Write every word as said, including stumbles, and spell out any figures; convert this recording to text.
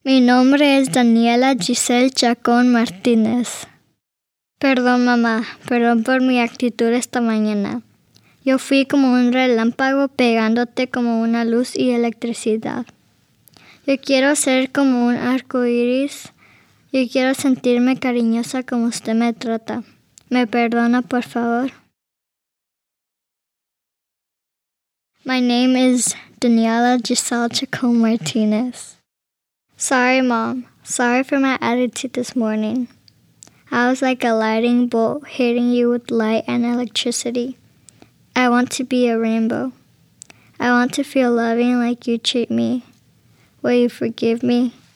Mi nombre es Daniela Giselle Chacón Martínez. Perdón, mamá, perdón por mi actitud esta mañana. Yo fui como un relámpago pegándote como una luz y electricidad. Yo quiero ser como un arco iris. Yo quiero sentirme cariñosa como usted me trata. ¿Me perdona, por favor? My name is Daniela Giselle Chacón Martínez. Sorry, Mom. Sorry for my attitude this morning. I was like a lightning bolt hitting you with light and electricity. I want to be a rainbow. I want to feel loving like you treat me. Will you forgive me?